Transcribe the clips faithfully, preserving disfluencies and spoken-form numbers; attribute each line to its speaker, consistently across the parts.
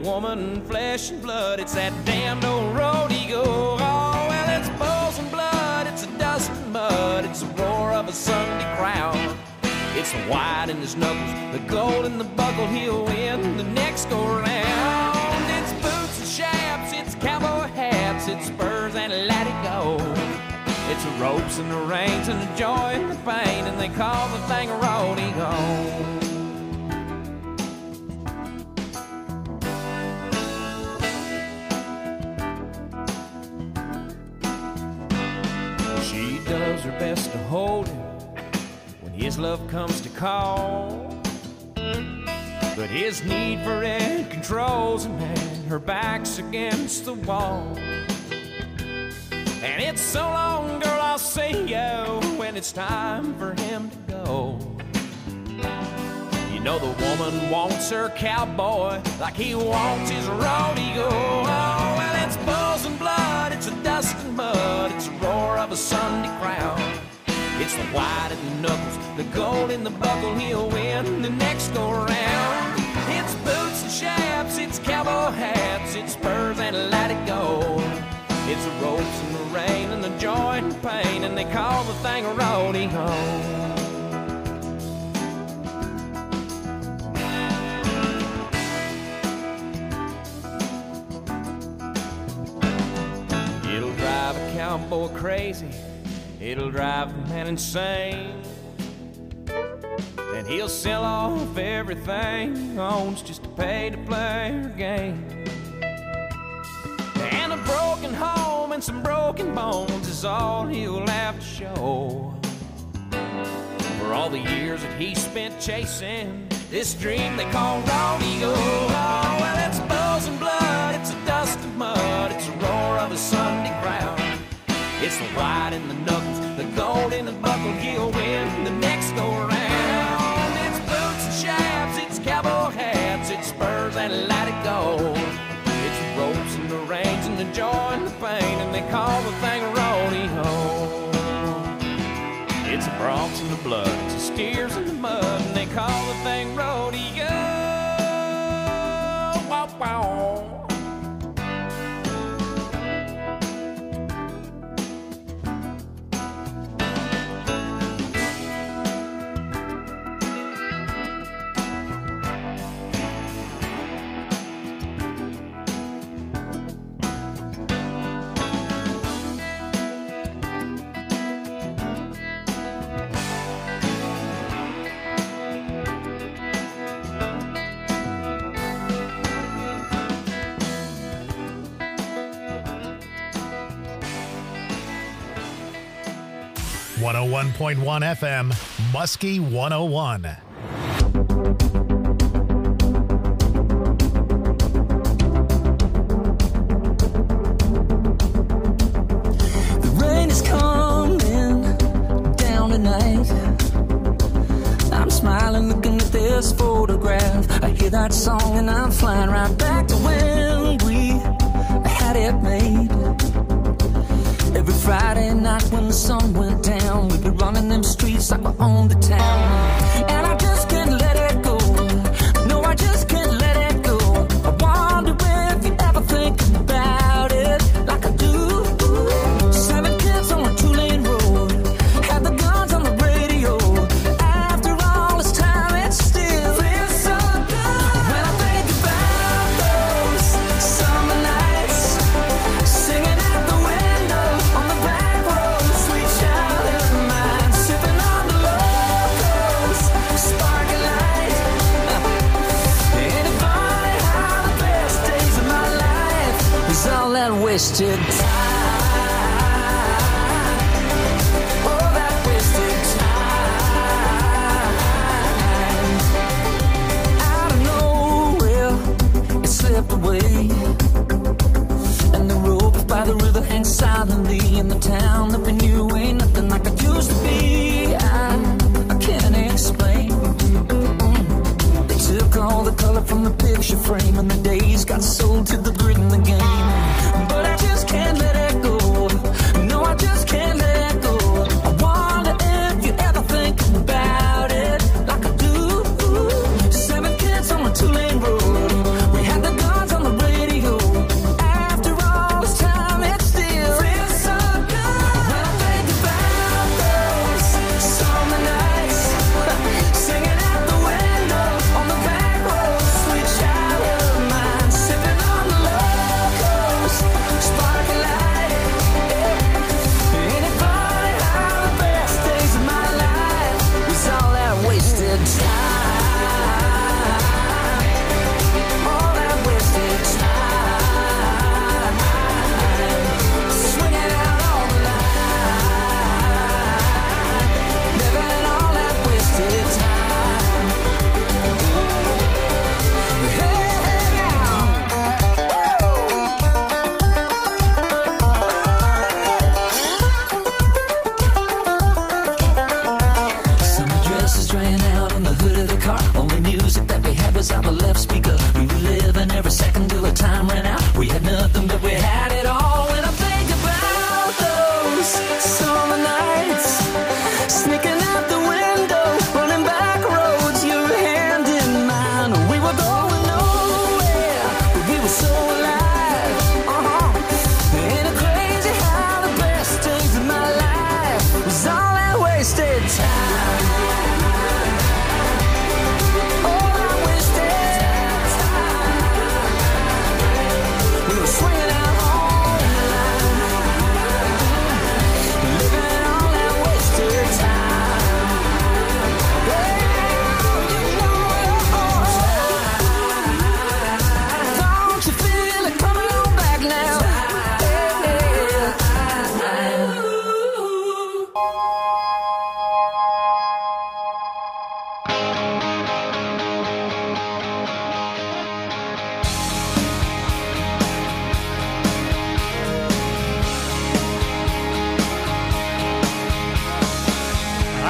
Speaker 1: woman, flesh and blood. It's that damned old rodeo. Oh, well, it's bulls and blood, it's a dust and mud, it's the roar of a Sunday crowd. It's the white in his knuckles, the gold in the buckle, he'll win the next go round. It's boots and chaps, it's cowboy hats, it's spurs and let it go. It's the ropes and the reins and the joy and the pain, and they call the thing a rodeo. She does her best to hold him when his love comes to call, but his need for it controls him, and her back's against the wall. And it's so long, girl, I'll see you when it's time for him to go. You know the woman wants her cowboy like he wants his rodeo. Oh, well, it's bulls and blood, it's a dust and mud, it's the roar of a Sunday crowd. It's the white in the knuckles, the gold in the buckle, he'll win the next go round. It's boots and chaps, it's cowboy hats, it's spurs and let it go. It's the ropes and the rain and the joy and the pain, and they call the thing a rodeo. It'll drive a cowboy crazy, it'll drive a man insane. Then he'll sell off everything he owns just to pay to play her game. And a broken home and some broken bones is all he'll have to show for all the years that he spent chasing this dream they call rodeo. Oh, well, it's bulls and blood, it's a dust and mud, it's the roar of a Sunday crowd. It's the white in the knuckles, the gold in the buckle, he'll win the next go round. It's boots and chaps, it's cowboy hats, it's spurs and let it go. It's the ropes and the reins and the joy and the pain, and they call the thing a rodeo. It's the broncs and the blood, it's the steers in the mud, and they call the thing rodeo. Wow, wow.
Speaker 2: one oh one point one F M, Muskie one oh one.
Speaker 3: The rain is coming down tonight. I'm smiling looking at this photograph. I hear that song and I'm flying right back to when we had it made. Every Friday night when the sun went down, we'd be running them streets like we owned the town. And I just can't let it go. No, I just can't let it go. I wonder if you ever think about it like I do. Seven kids on a two-lane road, had the guns on the radio. After all this time, it still feels so good. When I think about those summer nights, singing out the window on the back road, sweet child of mine, sipping on the locals, sparkling light. Ain't it funny how the best days of my life is all that wasted time? Oh, that wasted time. Out of nowhere, it slipped away, and the rope by the river hangs silently in the town that we knew ain't nothing like it used to be. I, I can't explain. They took all the color from the picture frame, and the days got sold to the grit and the game. But I just can't let it go. No, I just can't let it go. I wonder if you ever think about it like I do. Seven kids on a two-lane road, we had the guns on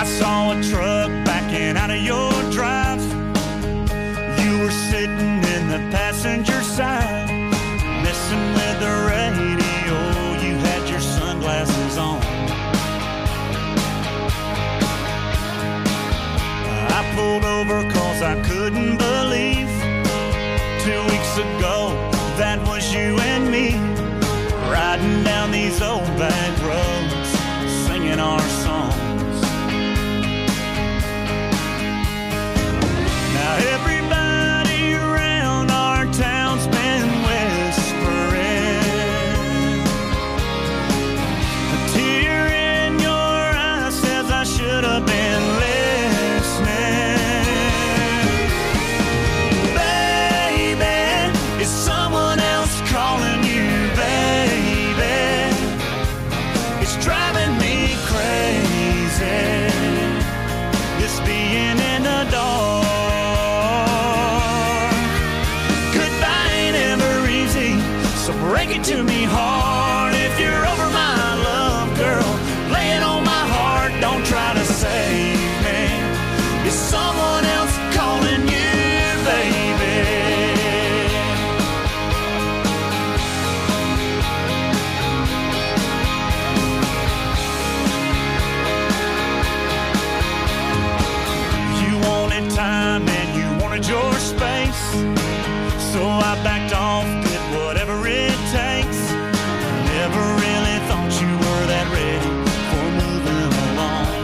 Speaker 4: I saw a truck backing out of your drive. You were sitting in the passenger side, messing with the radio. You had your sunglasses on. I pulled over cause I couldn't believe two weeks ago that was you and me, riding down these old back roads, singing our songs. Now everybody around our town's been whispering. A tear in your eye says I should have been listening. Baby, is someone else calling you baby? It's driving me crazy, this being in the dark. Goodbye ain't ever easy, so break it to me hard. If you're over my love, girl, lay it on my heart. Don't try to save me. Is someone else calling you baby? Time and you wanted your space, so I backed off, did whatever it takes. Never really thought you were that ready for moving along.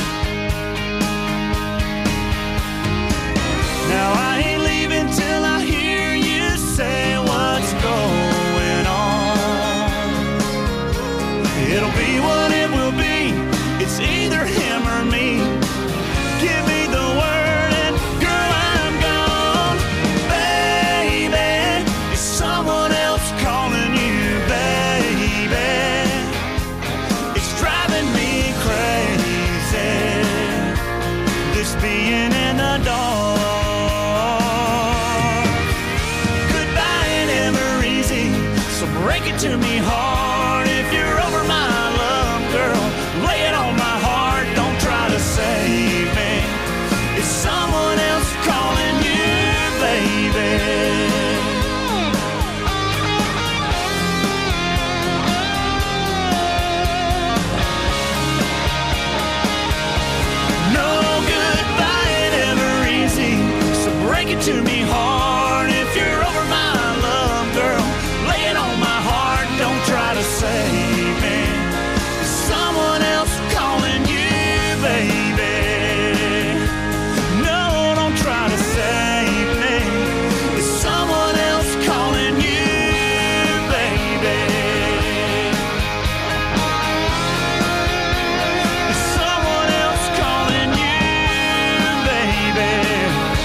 Speaker 4: Now I ain't leaving till I hear you say what's going on. It'll be what it will be, it's either him or me. Give me the word. Being in the dark. Goodbye ain't ever easy, so break it to me hard. If you're over my love, girl, lay it on my heart. Don't try to save me. Is someone else calling you baby? Break it to me hard. If you're over my love, girl, lay it on my heart. Don't try to save me. Is someone else calling you baby? No, don't try to save me. Is someone else calling you baby? Is someone else calling you baby?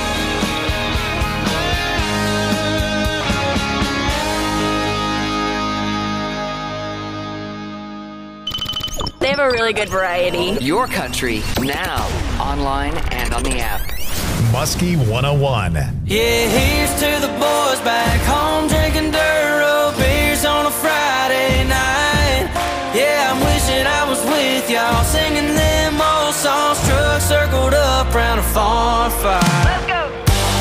Speaker 5: They have a really good variety.
Speaker 6: Your country, now, online and on the app.
Speaker 2: Muskie one oh one.
Speaker 7: Yeah, here's to the boys back home drinking dirt road beers on a Friday night. Yeah, I'm wishing I was with y'all singing them old songs. Truck circled up round a farm fire. Let's go.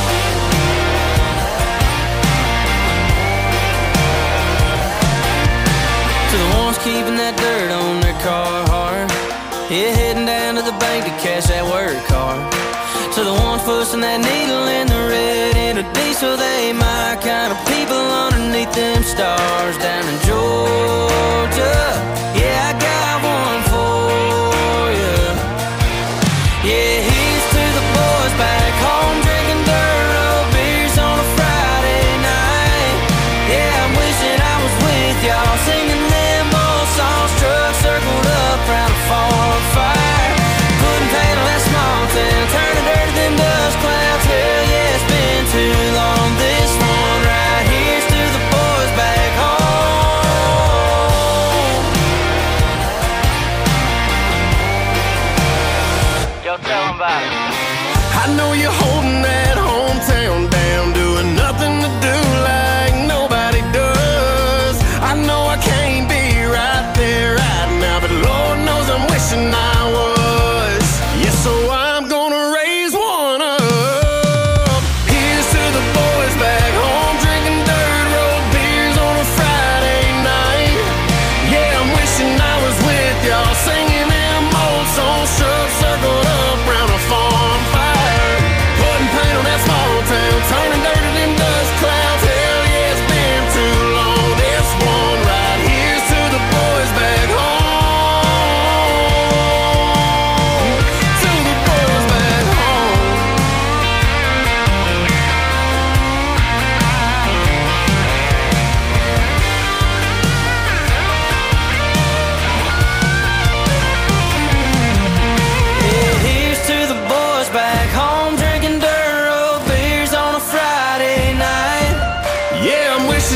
Speaker 7: To the ones keeping that dirt on their car hard. Yeah, heading down to the bank to cash that work card. To the ones pushing that needle in the red in a diesel, they my kind of people underneath them stars down in Georgia. Yeah, I got one for you. Yeah, here's to the boys back home drinking dirt road beers on a Friday night. Yeah, I'm wishing I was with y'all singing them old songs. Truck circled up round a farm fire. Putting paint on that small town, turning dirt to them dust clouds. Hell yeah, it's been too long. This one right here's to the boys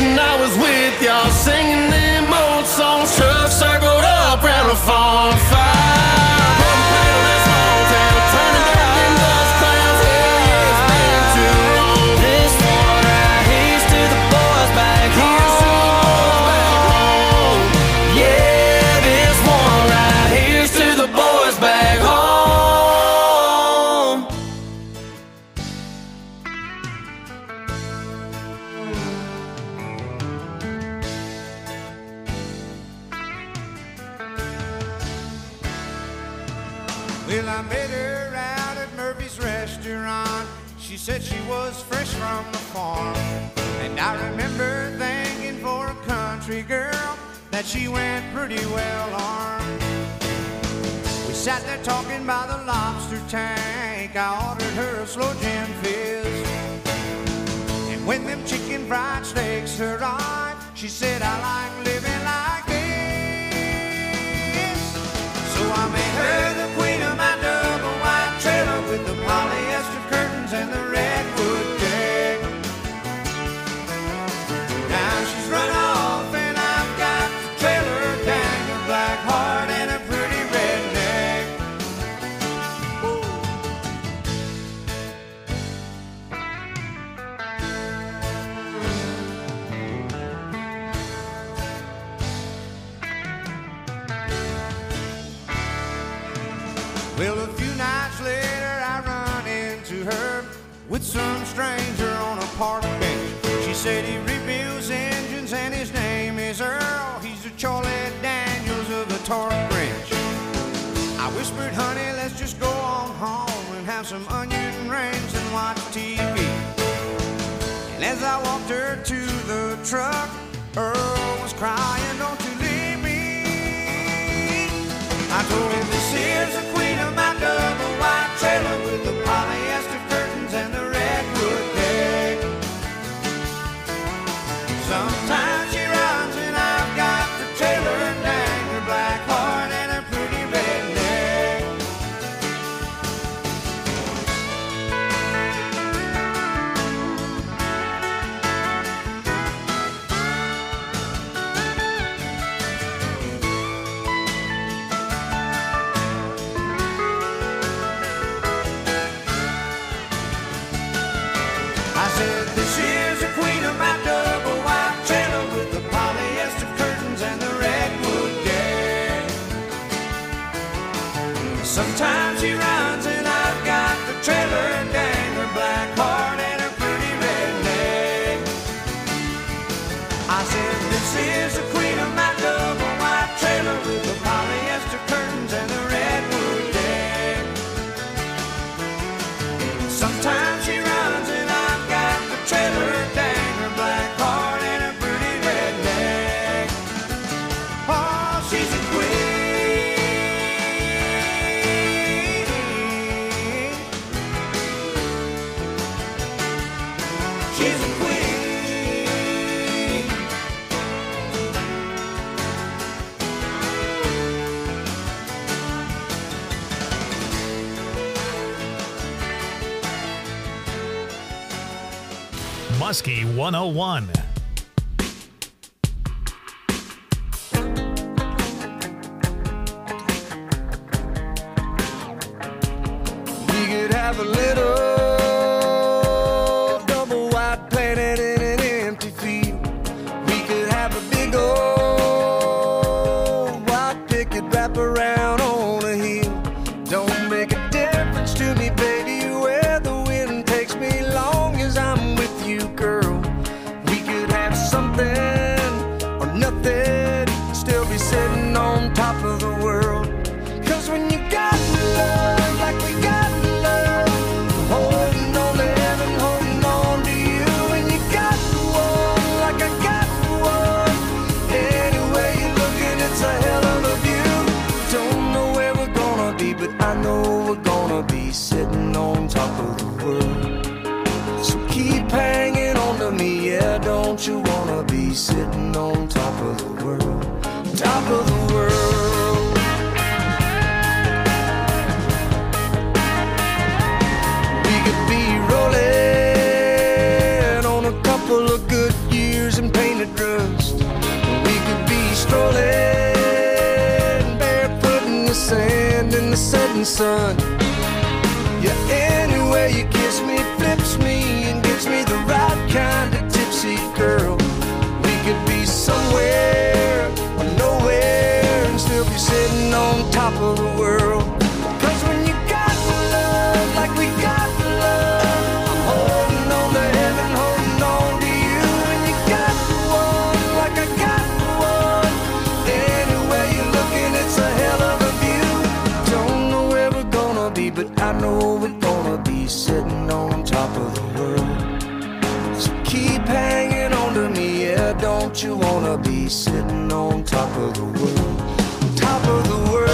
Speaker 8: wishing I was with y'all, singing them old songs. Trucks circled up round a farm fire. Putting paint on that small town, turning back in dust clouds. Hell yeah, it's been too long.
Speaker 7: This one right here's to the boys back home. Yeah, this one right here's to the boys back home.
Speaker 9: Well, I met her out at Murphy's restaurant. She said she was fresh from the farm. And I remember thinking for a country girl that she went pretty well armed. We sat there talking by the lobster tank. I ordered her a slow gin fizz. And when them chicken fried steaks arrived, she said, I like living like this. So I made her the queen of my double wide trailer with the polyester curtains and the redwood deck. Now she's run off and I've got the trailer, dang, a black heart and a pretty redneck. Woo. Well, a few nights later I run into her with some stranger on a park bench. She said he rebuilds engines and his name is Earl. He's the Charlie Daniels of the torque wrench. I whispered, honey, let's just go on home and have some onion rings and watch T V. And as I walked her to the truck, Earl was crying, don't you leave me. I told him, this here's the queen of my double wide trailer with the polyester curtains and the redwood deck. Sometimes she runs and I've got the trailer, and dang, her black heart and her pretty redneck. I said, this is the queen of my double wide trailer with the polyester curtains and the redwood deck. Sometimes she runs and I've got the trailer, and dang, her black heart and her pretty redneck. I said, this is the queen of my double wide trailer with the polyester curtains and the redwood deck. Sometimes she runs and I've got the trailer, dang, her black heart and her pretty redneck. Oh, she's a queen. She's a queen.
Speaker 2: Muskie one oh one.
Speaker 9: We could have a little double wide planet in an empty field. We could have a big old white picket wrap around on a hill. Don't make a difference to me, baby, where the wind takes me, long as I'm with you, girl. We could have something or nothing, still be sitting on top of the world. Cause when you got love like we got love, holding on to heaven, holding on to you. And you got one like I got one, anyway you look at it's a hell of a view. Don't know where we're gonna be, but I know we're gonna be sitting on top of the world. So keep hanging on to me, yeah, don't you wanna be sitting on top of the world, top of the world. We could be rolling on a couple of good years and painting at rust. We could be strolling barefoot in the sand in the setting sun. Yeah, anywhere you kiss me flips me and gives me the right kind of tipsy, girl. We could be somewhere or nowhere and still be sitting on top of the world. Cause when you got love like we got love, I'm holding on to heaven, holding on to you. And you got one like I got one. Anywhere you're looking, it's a hell of a view. Don't know where we're gonna be, but I know we're gonna be sitting on top of the world. So keep hanging on to me, yeah, don't you wanna be sitting on top of the world? Top of the world.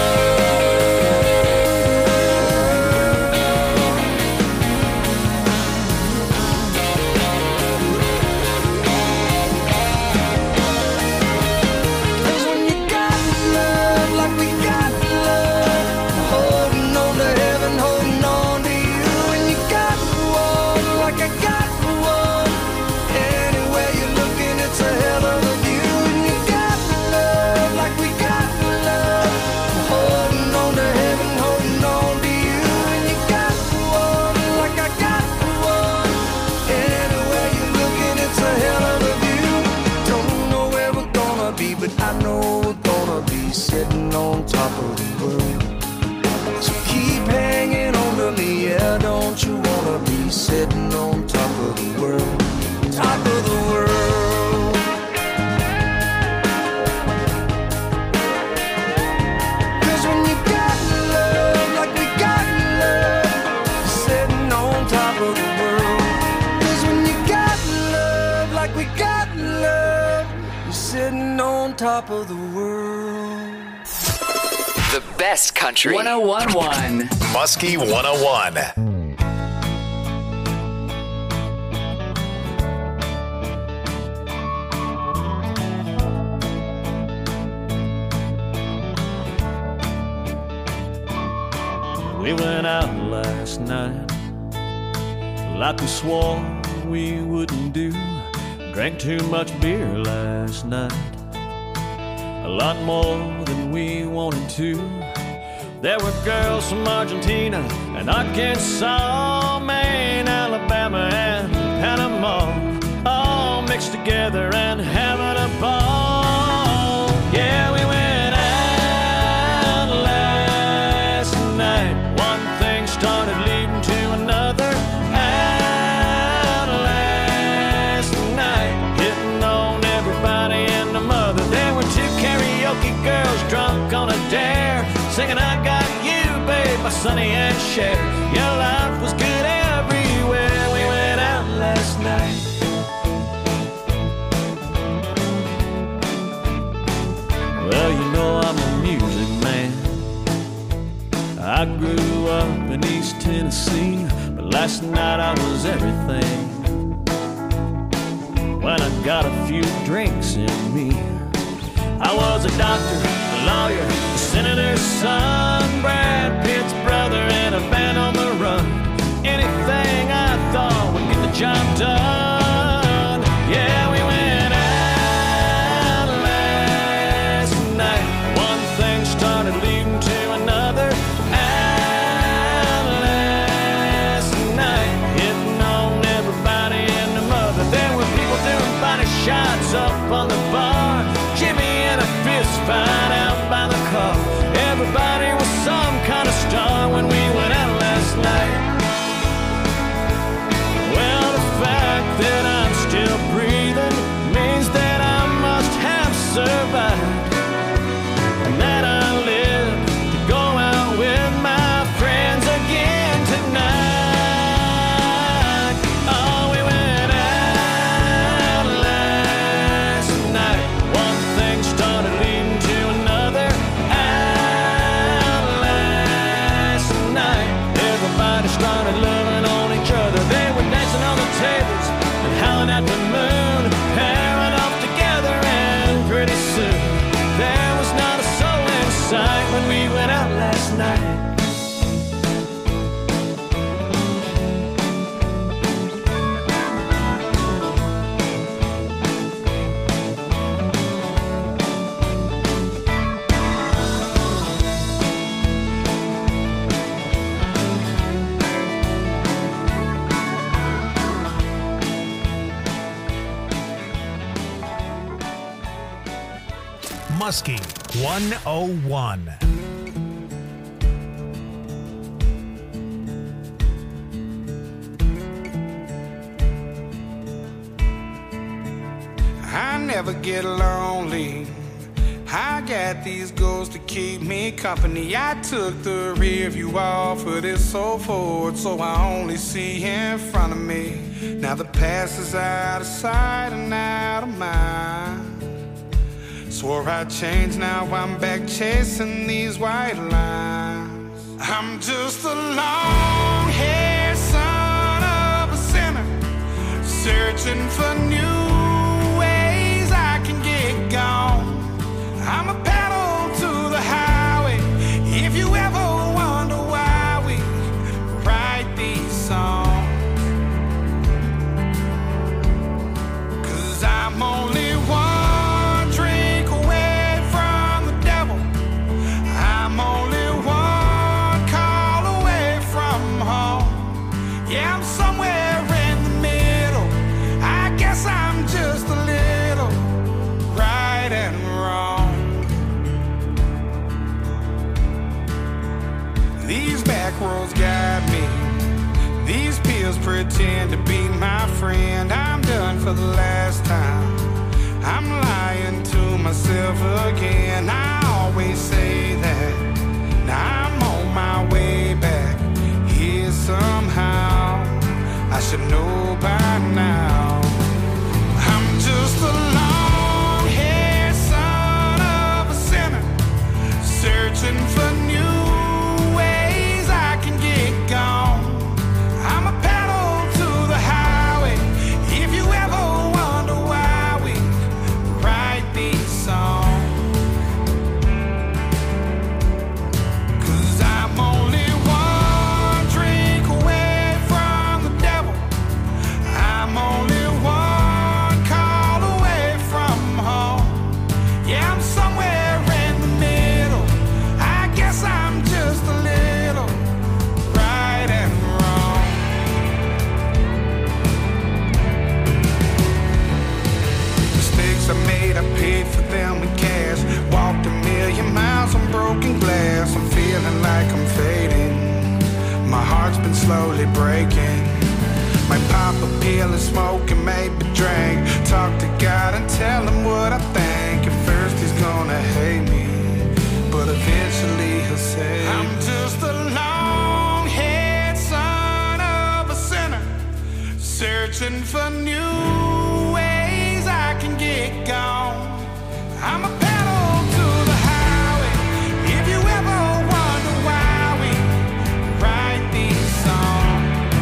Speaker 9: Sitting on top of the world. So keep hanging on to me, yeah, don't you wanna be sitting on top of the world? Top of the world. Cause when you got love like we got love, sitting on top of the world. Cause when you got love like we got love, you're sitting on top of the world.
Speaker 6: The best country. one oh one point one.
Speaker 2: Muskie one oh one.
Speaker 1: We went out last night like we swore we wouldn't do. Drank too much beer last night, a lot more than we wanted to. There were girls from Argentina and Arkansas, Maine, Alabama, and Panama, all mixed together and having a ball. Yeah, we went out last night. One thing started leading to another. Out last night, hitting on everybody and the mother. There were two karaoke girls drunk on a dare, singing I Got You, Babe by Sonny and Cher. Your life was good everywhere. We went out last night. Well, you know I'm a music man. I grew up in East Tennessee, but last night I was everything. When I got a few drinks in me, I was a doctor, a lawyer, a senator's son, Brad Pitt's brother, and a band on the run. Anything I thought would get the job done. Yeah, we went out last night. One thing started leading to another. Out last night, hitting on everybody and the mother. There were people doing body shots up on the bar. Jimmy and a fist fight out by the car. Everybody was some kind of star when we went out last night. Well, the fact that I'm still breathing means that I must have survived, and that I live to go out with my friends again tonight. Oh, we went out last night. One thing started leading to another.
Speaker 2: Muskie one oh one.
Speaker 8: I never get lonely. I got these goals to keep me company. I took the rear view off of this old Ford, so I only see in front of me. Now the past is out of sight and out of mind. Swore I'd change, now I'm back chasing these white lines. I'm just a long-haired son of a sinner, searching for new ways I can get gone. I'm a pedal to the highway. If you ever wonder why we write these songs, 'cause I'm only one drink away from the devil. I'm only one call away from home. Yeah, I'm somewhere in the middle. I guess I'm just a little right and wrong. These back roads guide me. These pills pretend to be my friend. I'm done for the last time. I'm lying to myself again. I always say that. Now I'm on my way back here somehow. I should know by now. I'm just a long-haired son of a sinner, searching for new gone. I'm a pedal to the highway. If you ever wonder why we write these songs, 'cause I'm only one drink away from the devil. I'm only one call away from home. Yeah, I'm somewhere in the middle. I guess I'm just a little right and wrong. Mistakes I made, I paid for them in cash. Walked a million miles on broken glass. I'm feeling like I'm fading. My heart's been slowly breaking. Might pop a pill and smoke and maybe drink. Talk to God and tell him what I think. At first he's gonna hate me, but eventually he'll say, I'm just a long-haired son of a sinner, searching for new ways I can get gone. I'm a pedal to the highway. If you ever wonder why we write these songs,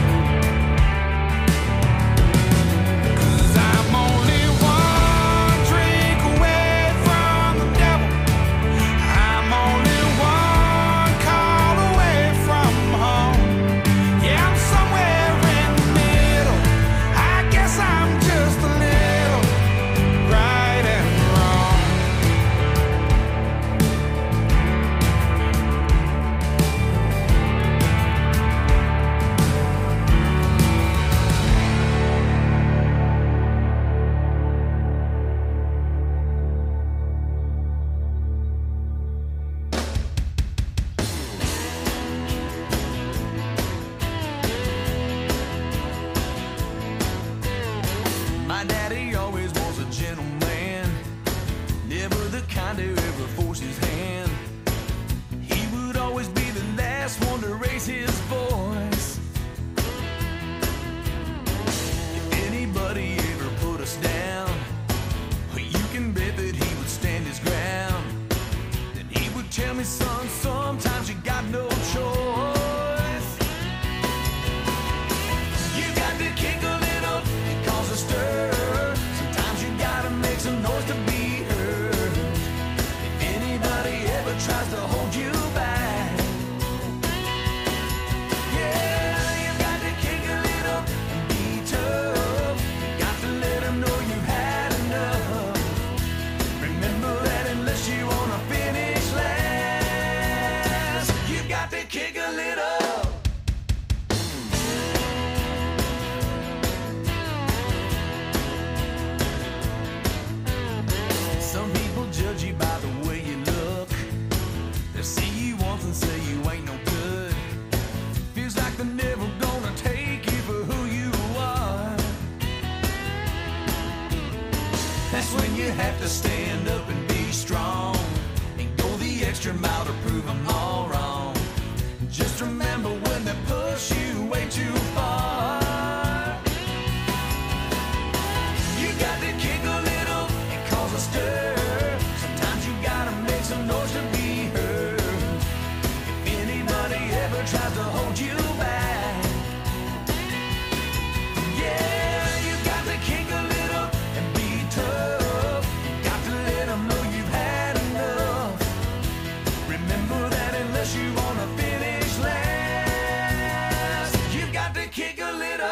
Speaker 8: 'cause I'm only one drink away from the devil. I'm only one call away from home. Yeah, I'm somewhere in the middle. I guess I'm just a little right and wrong.
Speaker 4: My daddy always was a gentleman, never the kind to ever force his hand. He would always be the last one to raise his voice. If anybody ever put us down, you can bet that he would stand his ground. Then he would tell me, son, sometimes you got no choice. You got to kick a little and cause a stir. Sometimes you gotta make some noise to be heard. If anybody ever tries to hold you back, yeah, you got to kick a little and be tough. You got to let them know you had enough. Remember that unless you wanna finish last, you got to kick a little. Some people judge you by the That's when you have to stand up and be strong and go the extra mile to prove them all wrong. Just remember when they push you way too far, you got to kick a little and cause a stir. Sometimes you gotta make some noise to be heard. If anybody ever tries to hold you back, yeah, you got to kick a little and be tough. Got to let them know you've had enough. Remember that unless you wanna finish last, you've got to kick a little.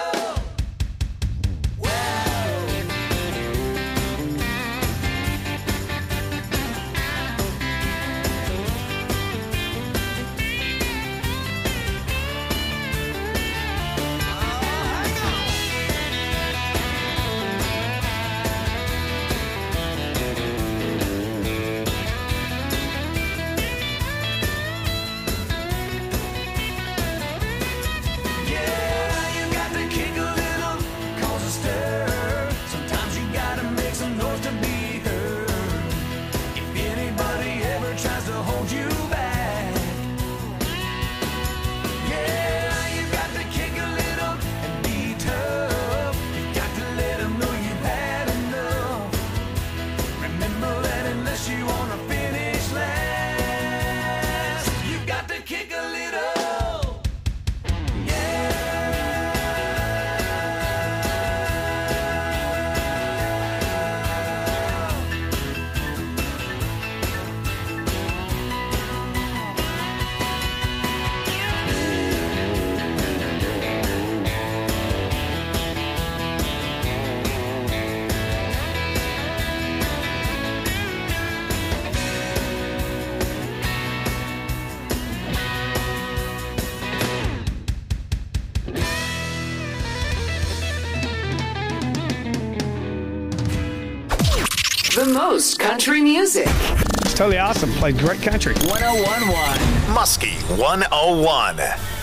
Speaker 6: The most country music.
Speaker 10: It's totally awesome. Played great country.
Speaker 6: one oh one point one
Speaker 2: Muskie one oh one.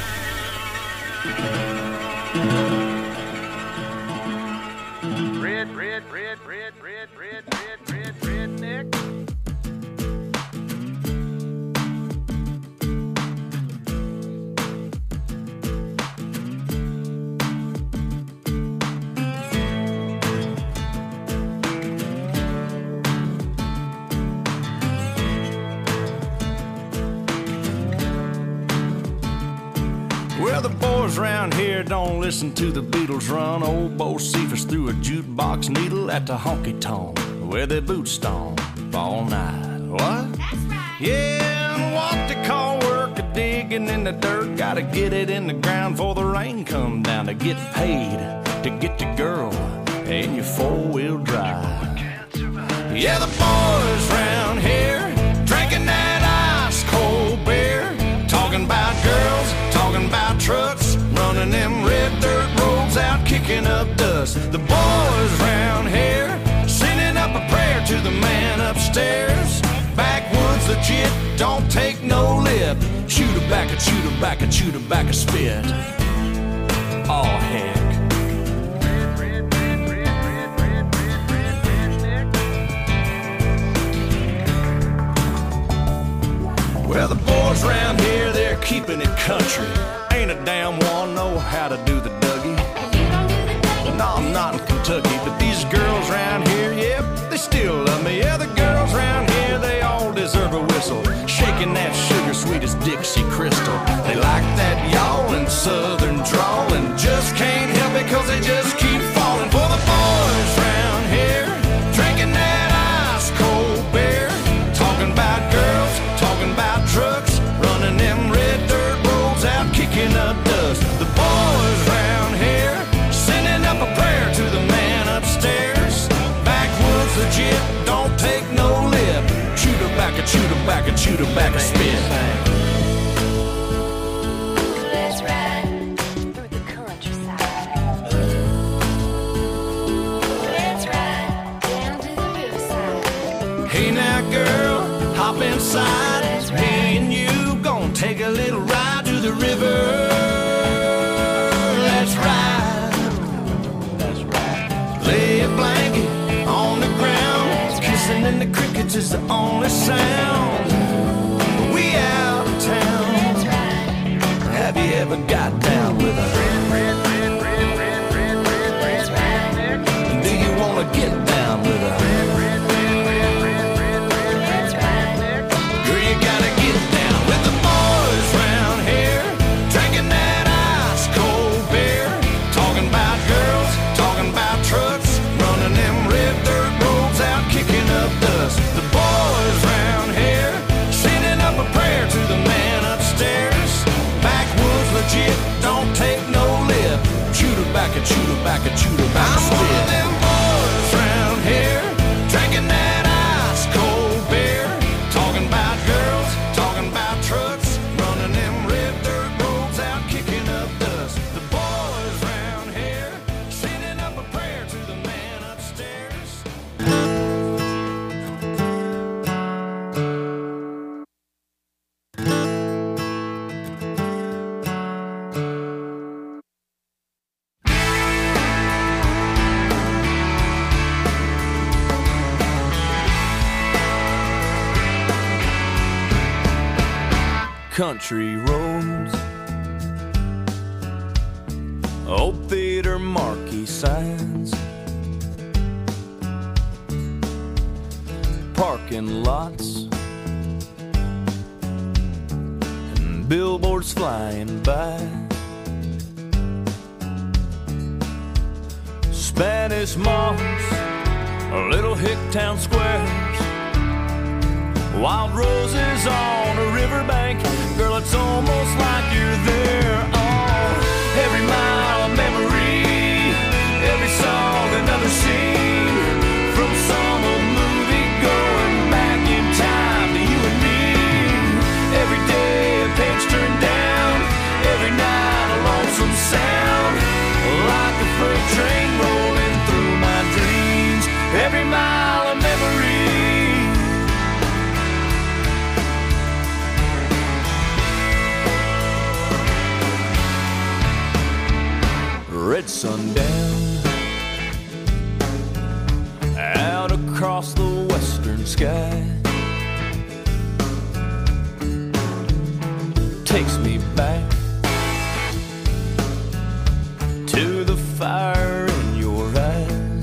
Speaker 11: Red, red, red, red, red, red, red, red, redneck.
Speaker 4: Well, the boys around here don't listen to the Beatles run. Old Bo Cephas threw a jukebox needle at the honky-tonk where they boot stomp all night. What? That's right. Yeah, and what they call work a digging in the dirt. Gotta get it in the ground before the rain come down to get paid, to get the girl in your four-wheel drive. Yeah, the boys around here drinking that ice-cold beer, talking about girls, talking about trucks, running them red dirt roads out, kicking up dust. The boys round here sending up a prayer to the man upstairs. Backwoods legit, don't take no lip. Shoot a back, a shoot a back, a shoot a back, a spit. Oh heck. Well, the boys around here, they're keeping it country. Ain't a damn one know how to do the Dougie. No, I'm not in Kentucky, but these girls around here, yep, they still love me. Yeah, the girls around here, they all deserve a whistle. Shaking that sugar sweet as Dixie Crystal. They like that yawling southern drawl and just can't help it cause they just keep falling for the boys around here, drinking that ice cold beer, talking about girls, talking about trucks, running them red dirt roads out, kicking up dust. The boys round here sending up a prayer to the man upstairs. Backwoods legit, don't take no lip. Shoot her back, a shoot her back, a shoot her back, a spit.
Speaker 5: Let's ride through the countryside. Let's ride down to the riverside.
Speaker 4: Hey now girl, hop inside. Me and you gon' take a little ride to the river. Let's ride. Let's ride. Lay a blanket on the ground.
Speaker 9: is the only sound. We out of town. Have you ever got down with a Do you wanna get down with a Girl, you gotta get down with the boys round here, drinking that ice cold beer, talking about girls, talking about trucks, running them red dirt roads out, kicking up dust. The boys round here, sending up a prayer to the man upstairs. Backwoods legit, don't take no lip. Shoot her back and shoot her back and shoot her back. I'm one of them boys round here, drinking that ice cold beer, talking about girls, talking about trucks, running them red dirt roads out, kicking up dust. The boys round here, sending up a prayer to the man upstairs. Country roads, old theater marquee signs, parking lots, and billboards flying by, Spanish moss, little hick town squares, wild roses on a riverbank. Girl, it's almost like you're there. Oh, every mile of memory, every song another scene, from some old movie going back in time to you and me. Every day a page turned down, every night a lonesome sound, like a freight train rolling through my dreams. Every mile of memory. Red sundown out across the western sky takes me back to the fire in your eyes.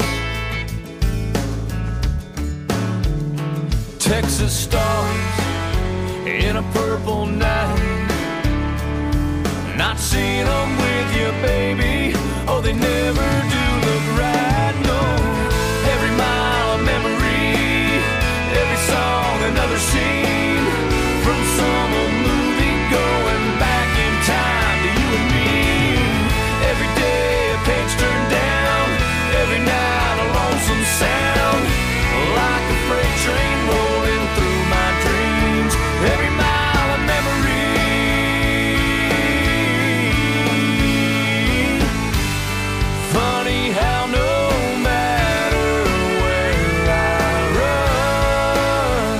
Speaker 9: Texas stars in a purple night, not seeing them with you, baby. Oh, they never do look right, no. Every mile of memory, every song another scene, from some old movie going back in time to you and me. Every day a page turned down, every night a lonesome sound, like a freight train rolling through my dreams. Every mile of memory. Funny how no matter where I run,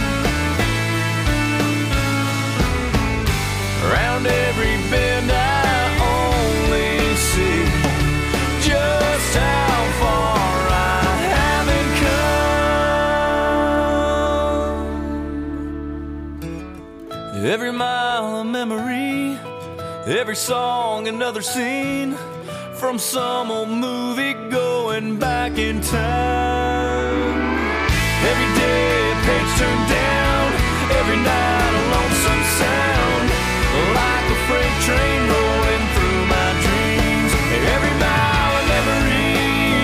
Speaker 9: around every bend I only see just how far I haven't come. Every mile a memory, every song another scene, from some old movie going back in time. Every day a page turned down, every night a lonesome sound, like a freight train rolling through my dreams. Every mile a memory,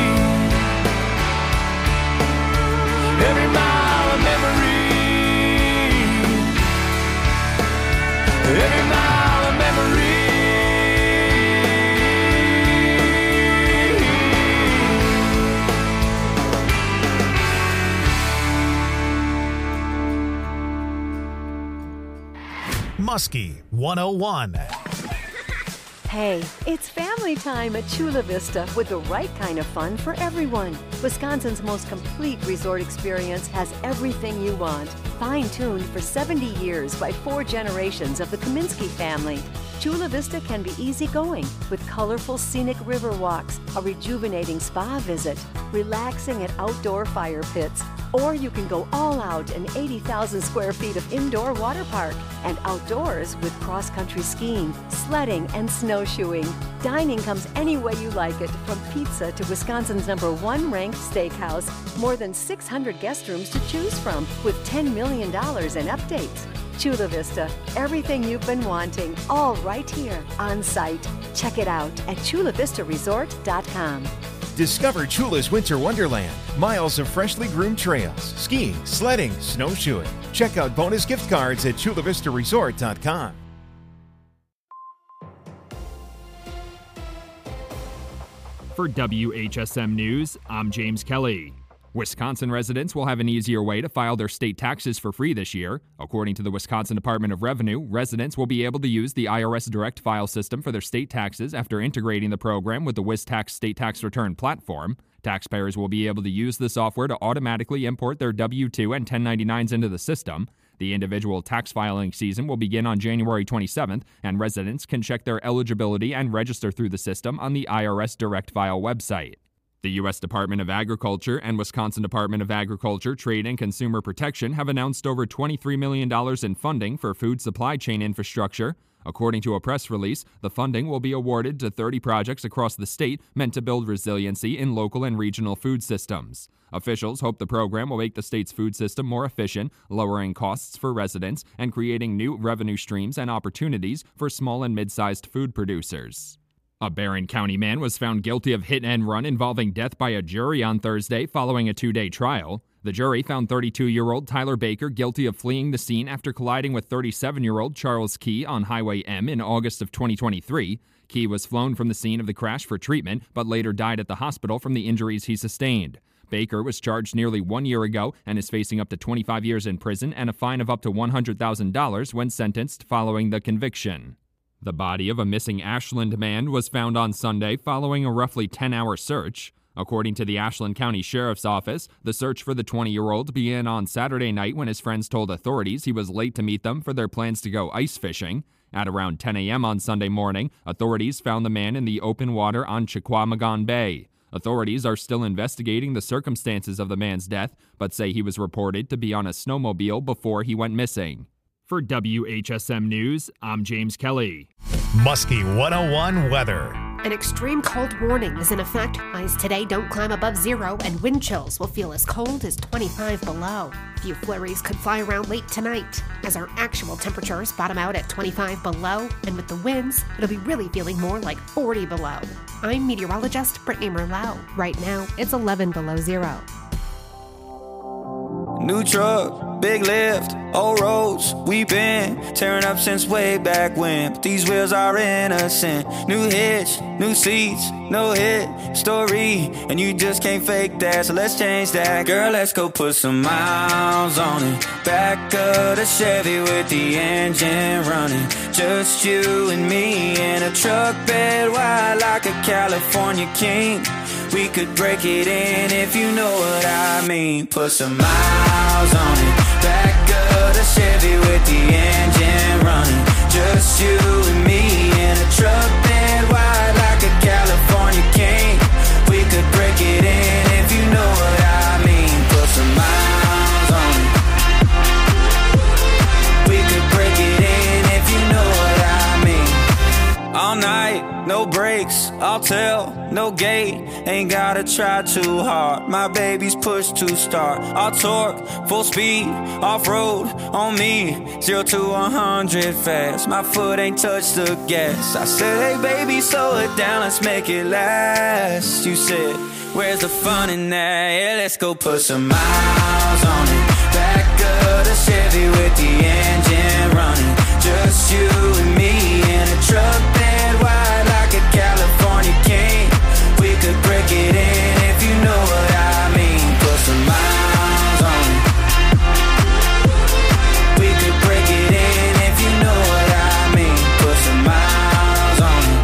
Speaker 9: every mile a memory, every mile a memory.
Speaker 2: Muskie one oh one.
Speaker 12: Hey, it's family time at Chula Vista with the right kind of fun for everyone. Wisconsin's most complete resort experience has everything you want. Fine-tuned for seventy years by four generations of the Kaminsky family. Chula Vista can be easygoing with colorful scenic river walks, a rejuvenating spa visit, relaxing at outdoor fire pits, Or you can go all out in eighty thousand square feet of indoor water park and outdoors with cross-country skiing, sledding, and snowshoeing. Dining comes any way you like it, from pizza to Wisconsin's number one ranked steakhouse. More than six hundred guest rooms to choose from with ten million dollars in updates. Chula Vista, everything you've been wanting, all right here on site. Check it out at chula vista resort dot com.
Speaker 13: Discover Chula's Winter Wonderland. Miles of freshly groomed trails, skiing, sledding, snowshoeing. Check out bonus gift cards at chula vista resort dot com.
Speaker 14: For W H S M News, I'm James Kelly. Wisconsin residents will have an easier way to file their state taxes for free this year. According to the Wisconsin Department of Revenue, residents will be able to use the I R S Direct File system for their state taxes after integrating the program with the WisTax state tax return platform. Taxpayers will be able to use the software to automatically import their W two and ten ninety-nines into the system. The individual tax filing season will begin on January twenty-seventh, and residents can check their eligibility and register through the system on the I R S Direct File website. The U S Department of Agriculture and Wisconsin Department of Agriculture, Trade and Consumer Protection have announced over twenty-three million dollars in funding for food supply chain infrastructure. According to a press release, the funding will be awarded to thirty projects across the state meant to build resiliency in local and regional food systems. Officials hope the program will make the state's food system more efficient, lowering costs for residents and creating new revenue streams and opportunities for small and mid-sized food producers. A Barron County man was found guilty of hit and run involving death by a jury on Thursday following a two-day trial. The jury found thirty-two-year-old Tyler Baker guilty of fleeing the scene after colliding with thirty-seven-year-old Charles Key on Highway M in August of twenty twenty-three. Key was flown from the scene of the crash for treatment, but later died at the hospital from the injuries he sustained. Baker was charged nearly one year ago and is facing up to twenty-five years in prison and a fine of up to one hundred thousand dollars when sentenced following the conviction. The body of a missing Ashland man was found on Sunday following a roughly ten-hour search. According to the Ashland County Sheriff's Office, the search for the twenty-year-old began on Saturday night when his friends told authorities he was late to meet them for their plans to go ice fishing. At around ten a.m. on Sunday morning, authorities found the man in the open water on Chequamegon Bay. Authorities are still investigating the circumstances of the man's death, but say he was reported to be on a snowmobile before he went missing. For W H S M News, I'm James Kelly.
Speaker 2: Muskie one oh one weather.
Speaker 15: An extreme cold warning is in effect. Highs today don't climb above zero, and wind chills will feel as cold as twenty-five below. Few flurries could fly around late tonight, as our actual temperatures bottom out at twenty-five below, and with the winds, it'll be really feeling more like forty below. I'm meteorologist Brittany Merlot. Right now, it's eleven below zero.
Speaker 16: New truck, big lift, old roads, we been tearing up since way back when. But these wheels are innocent. New hitch, new seats, no hit story, and you just can't fake that, so let's change that. Girl, let's go put some miles on it. Back of the Chevy with the engine running. Just you and me in a truck bed wide like a California king. We could break it in if you know what I mean. Put some miles on it. Back of the Chevy with the engine running. Just you and me in a truck bed wide like a California king. We could break it in if you know what I mean. Put some miles on it. We could break it in if you know what I mean. All night, no brakes, I'll tell, no gate. Ain't gotta try too hard. My baby's push to start. I'll torque, full speed, off-road on me. Zero to one hundred fast. My foot ain't touched the gas. I said, hey baby, slow it down, let's make it last. You said, where's the fun in that? Yeah, let's go put some miles on it. Back of the Chevy with the engine running. Just you and me in a truck bed wide like a California king. We could break it in if you know what I mean. Put some miles on it. We could break it in if you know what I mean. Put some miles on it.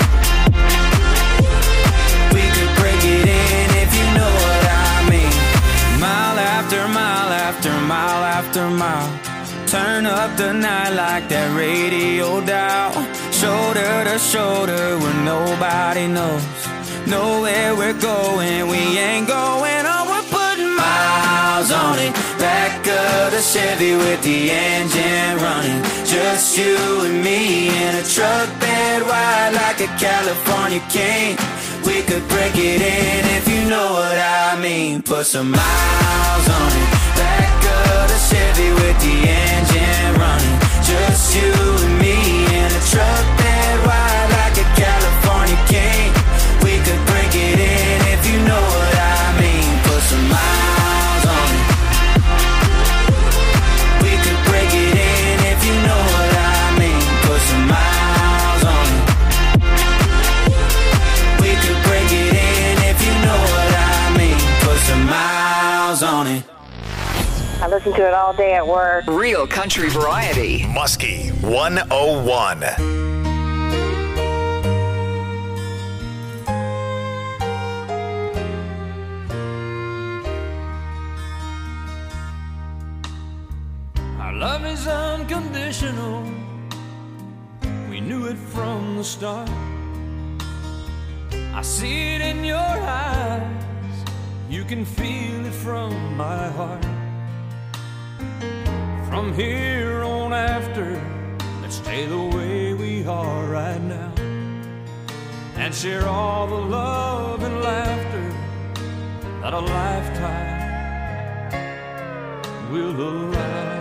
Speaker 16: We could break it in if you know what I mean. Mile after mile after mile after mile. Turn up the night like that radio dial. Shoulder to shoulder where nobody knows. Know where we're going, we ain't going on. We're putting miles miles on it. Back of the Chevy with the engine running. Just you and me in a truck bed wide like a California king. We could break it in if you know what I mean. Put some miles on it. Back of the Chevy with the engine running. Just you and me in a truck bed wide like a California king. We could break it in if you know what I mean. Put some miles on it. We could break it in if you know what I mean. Put some miles on it. We could break it in if you know what I mean. Put some miles on it.
Speaker 5: I listen to it all day at work.
Speaker 6: Real country variety.
Speaker 2: Muskie one oh one.
Speaker 1: Our love is unconditional. We knew it from the start. I see it in your eyes. You can feel it from my heart. From here on after, let's stay the way we are right now and share all the love and laughter that a lifetime will allow.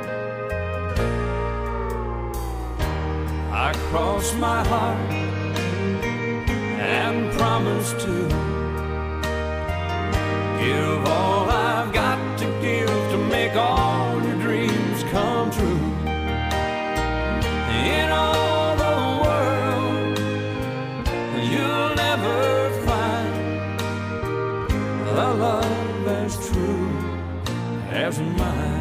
Speaker 1: I cross my heart and promise to give all I've got to give to make all your dreams come true. In all the world, you'll never find a love as true as mine.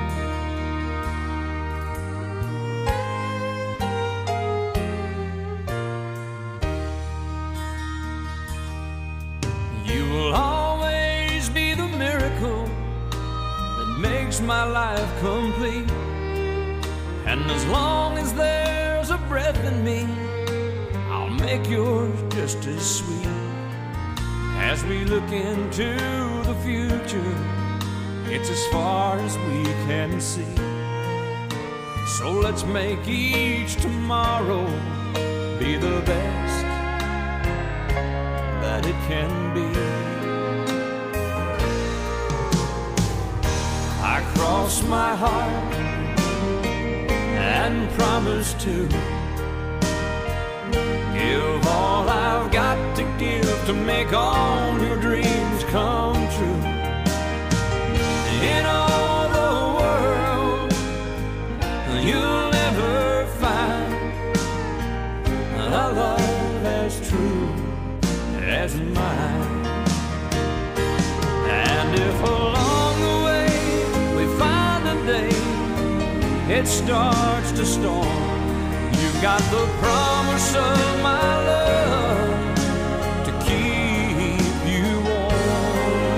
Speaker 1: You will always be the miracle that makes my life complete. And as long as there's a breath in me, I'll make yours just as sweet. As we look into the future, it's as far as we can see. So let's make each tomorrow be the best that it can be. I cross my heart and promise to give all I've got to give to make all your dreams come true. In all the world, you'll never find a love as true as mine. And if along the way we find a day it starts to storm, you've got the promise of my love to keep you warm.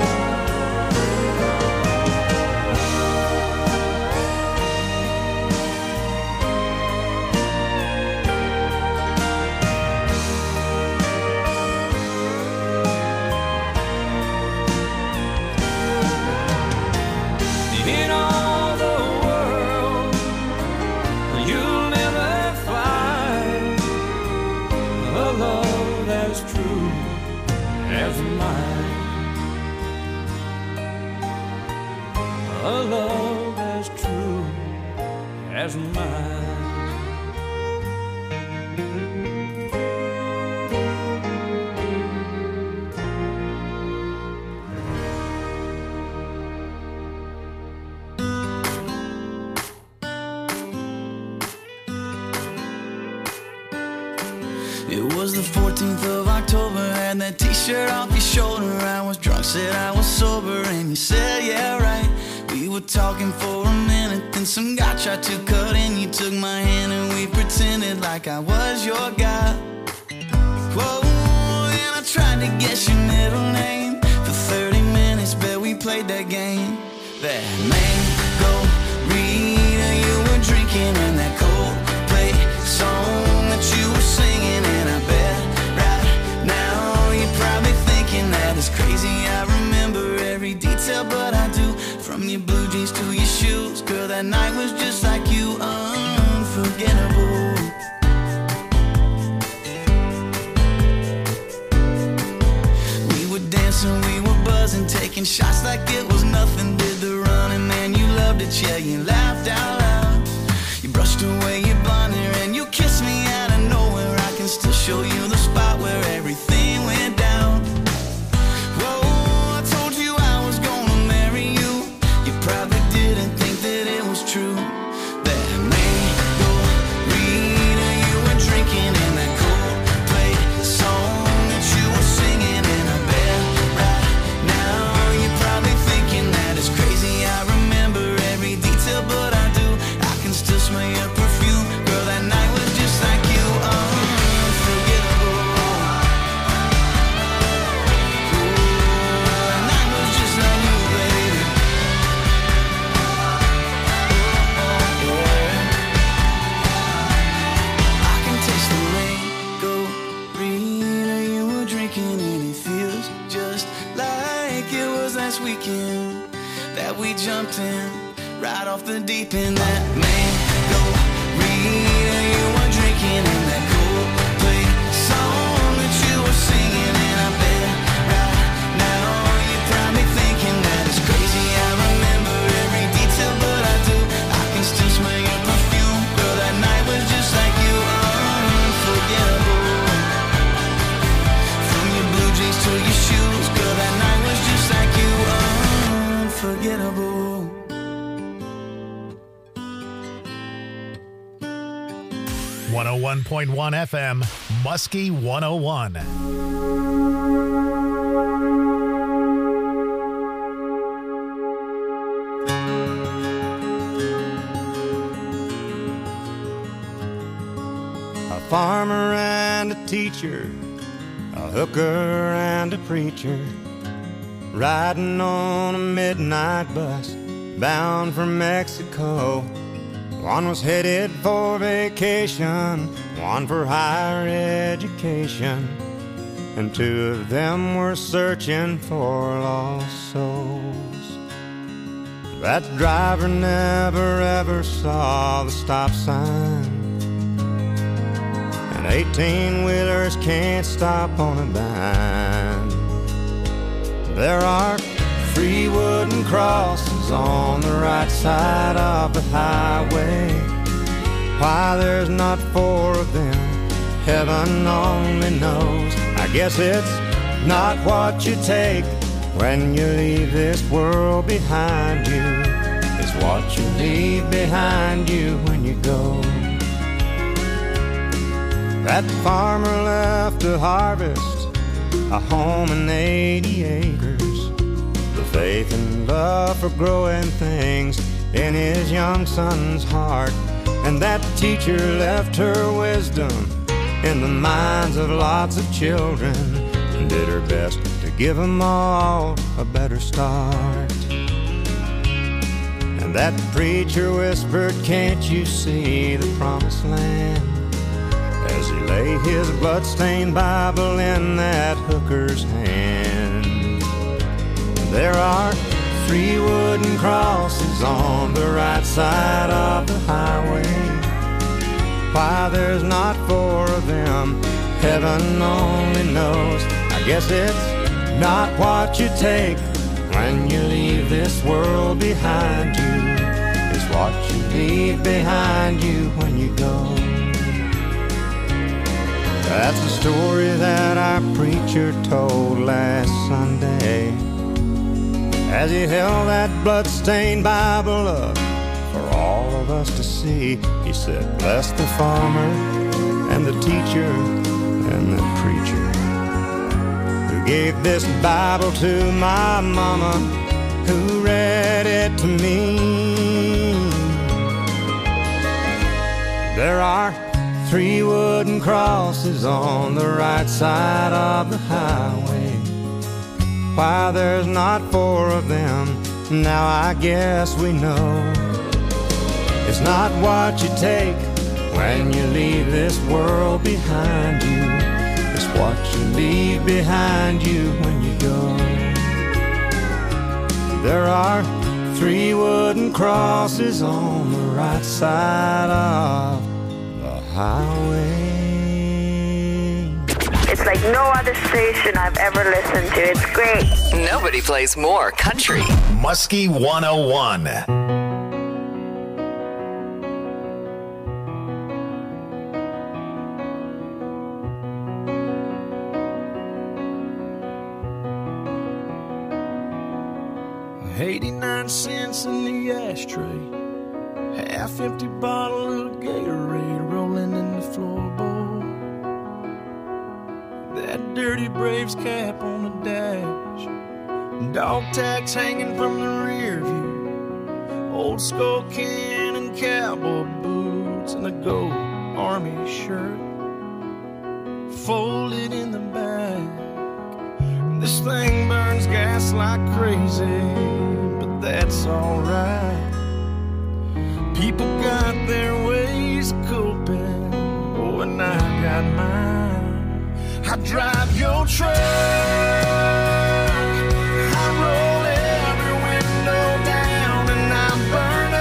Speaker 1: In all the world, you'll never find a love as true as mine. A love as true as mine.
Speaker 16: It was the fourteenth of October, had that t-shirt off your shoulder. I was drunk, said I was sober, and you said, yeah, right. We were talking for a minute, then some guy tried to cut in. You took my hand and we pretended like I was your guy. Whoa, and I tried to guess your middle name. For thirty minutes, bet we played that game. That mango Rita you were drinking, and that Coldplay song that you were singing. And I bet right now you're probably thinking that it's crazy I remember every detail, but I do From your blue jeans to your shoes, girl, that night was just like you, unforgettable. We were dancing, we were buzzing, taking shots like it was nothing. Did the running, man, you loved it, yeah, you laughed out loud. You brushed away your blonde hair and you kissed me out of nowhere. I can still show you the spot where everything went down. Whoa, I told you I was gonna marry you. You probably didn't think that it was true. That margarita you were drinking in that Coldplay song that you were singing in a bed right now. You're probably thinking that it's crazy. I remember every detail, but I do. I can still smell your perfume. Girl, that night was just like you, unforgettable. Ooh, that night was just like you, baby. Oh, yeah. I can taste the margarita you were drinking, and it feels just like it was last weekend that we jumped in right off the deep end. That margarita you were drinking in that Coldplay song that you were singing in a bed right now. You're probably thinking that it's crazy. I remember every detail, but I do. I can still smell your perfume. Girl, that night was just like you, unforgettable. From your blue jeans to your shoes, girl, that night was just like you, unforgettable.
Speaker 2: one oh one point one F M, Muskie one oh one.
Speaker 17: A farmer and a teacher, a hooker and a preacher, riding on a midnight bus bound for Mexico. One was headed for vacation, one for higher education, and two of them were searching for lost souls. That driver never ever saw the stop sign, and eighteen-wheelers can't stop on a dime. There are three wooden crosses on the right side of the highway. Why there's not four of them, heaven only knows. I guess it's not what you take when you leave this world behind you. It's what you leave behind you when you go. That farmer left to harvest a home and eighty acres, the faith and love for growing things in his young son's heart. And that teacher left her wisdom in the minds of lots of children, and did her best to give them all a better start. And that preacher whispered, "Can't you see the promised land?" as he lay his bloodstained Bible in that hooker's hand. There are three wooden crosses on the right side of the highway. Why there's not four of them, heaven only knows. I guess it's not what you take when you leave this world behind you. It's what you leave behind you when you go. That's the story that our preacher told last Sunday as he held that blood-stained Bible up for all of us to see. He said, "Bless the farmer and the teacher and the preacher who gave this Bible to my mama, who read it to me." There are three wooden crosses on the right side of the highway. Why there's not four of them, now I guess we know. It's not what you take when you leave this world behind you. It's what you leave behind you when you go. There are three wooden crosses on the right side of the highway.
Speaker 5: It's like no other station I've ever listened to. It's great.
Speaker 6: Nobody plays more country.
Speaker 2: Muskie one oh one.
Speaker 4: eighty-nine cents in the ashtray, half empty bottle of Gatorade rolling in the floorboard. That dirty Braves cap on the dash, dog tags hanging from the rear view, old skull can and cowboy boots, and a gold army shirt folded in the back. This thing burns gas like crazy, but that's alright. People got their ways of coping, oh, and I got mine. I drive your truck, I roll every window down, and I burn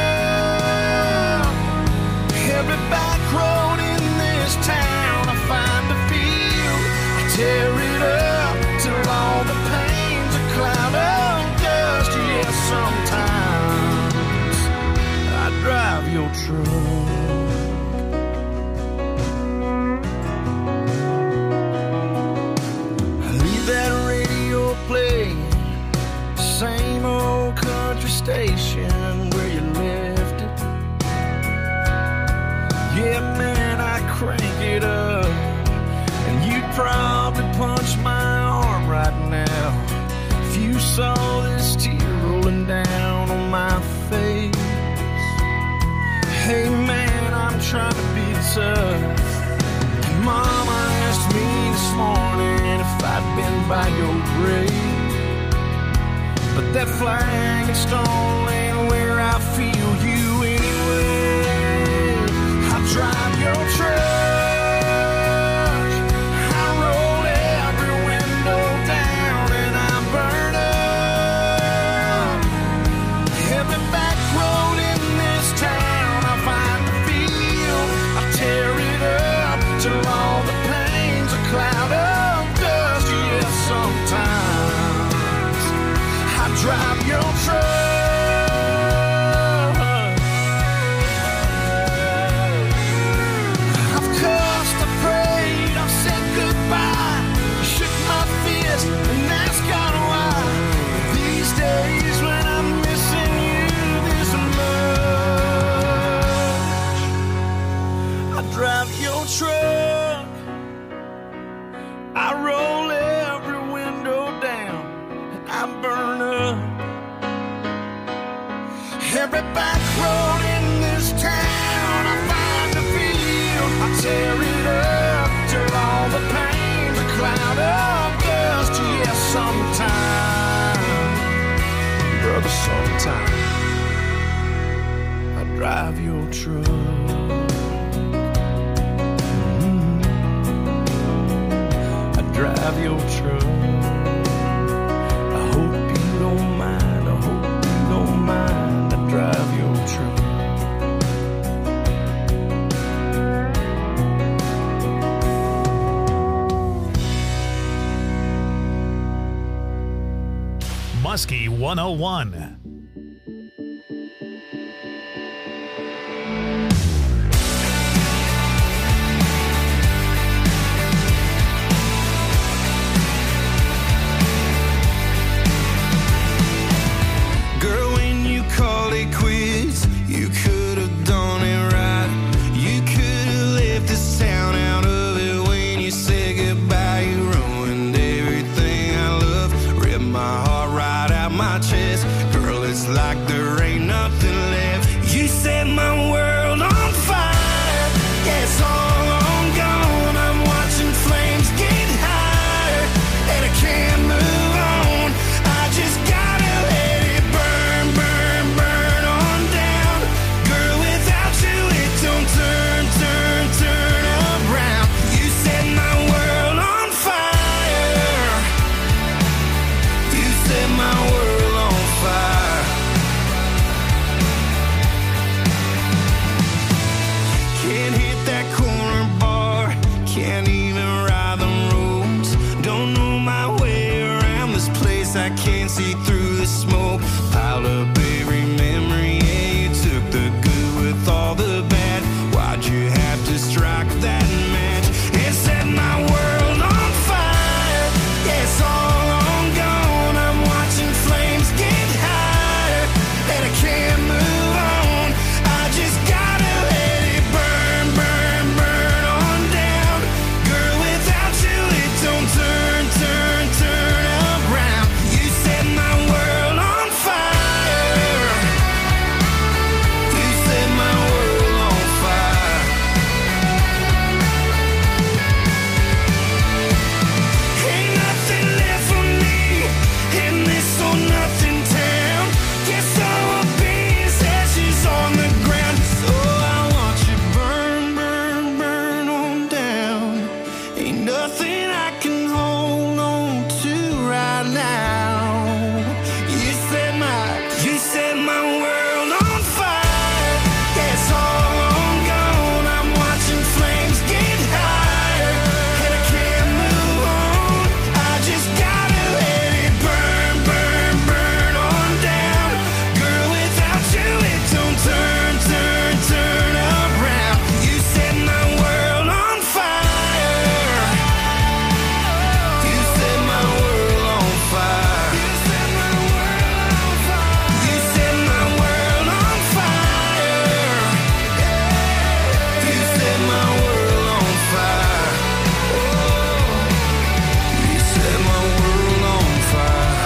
Speaker 4: up every back road in this town. I find a field, I tear it up till all the pain's a cloud of dust. Yeah, sometimes I drive your truck. I leave that radio playing, same old country station where you left it. Yeah, man, I crank it up, and you'd probably punch my arm right now if you saw this tear rolling down on my face. Hey man, I'm trying to be tough, and Mama asked me this morning if I'd been by your grave, but that flag and stone ain't where I feel you anyway. I drive your truck, drive your truck. I've cussed, I prayed, I've said goodbye, shook my fist and asked God why. These days when I'm missing you this much, I drive your truck, I roll every window down, and I burn up every back road in this town. I find a field, I tear it up till all the pain's a cloud of dust. Yeah, sometime, brother, sometime I drive your truck. Mm-hmm. I drive your truck. I hope you don't mind, I hope you don't mind. Drive your truck.
Speaker 2: Muskie one oh one.
Speaker 16: Quits. You could have done it right. You could have left this town out of it when you said goodbye. You ruined everything I loved, ripped my heart right out my chest. Girl, see through the smoke. Pile up every memory, yeah, you took the good with all the bad. Why'd you have to strike that match? It set my world on fire. Yeah, it's all on gone. I'm watching flames get higher, and I can't move on. I just gotta let it burn, burn, burn on down. Girl, without you it don't turn, turn, turn around. You set my world on fire. You set my world on fire. Ain't nothing left for me in this or nothing town. Guess all I'll be is ashes on the ground. So I want you burn, burn, burn on down. Ain't nothing I can hold on to right now. You set my, you set my world on fire. Yeah, it's all on gone. I'm watching flames get higher, and I can't move on. I just gotta let it burn, burn, burn on down. Girl, without you it don't turn, turn, turn around. You set my world on fire. You set my world on fire. You set my world on fire. You set my world on fire. You set my world on fire. You set my world on fire.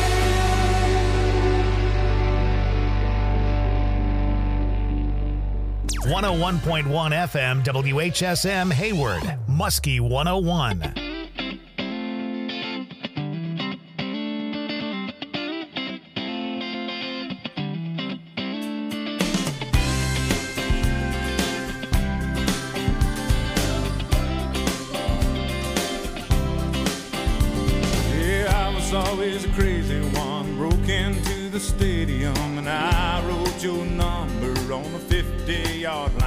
Speaker 2: one oh one point one F M W H S M Hayward, Muskie one oh one.
Speaker 8: Yeah, I was always a crazy one. Broke into the stadium and I wrote your number on a fifty-yard line.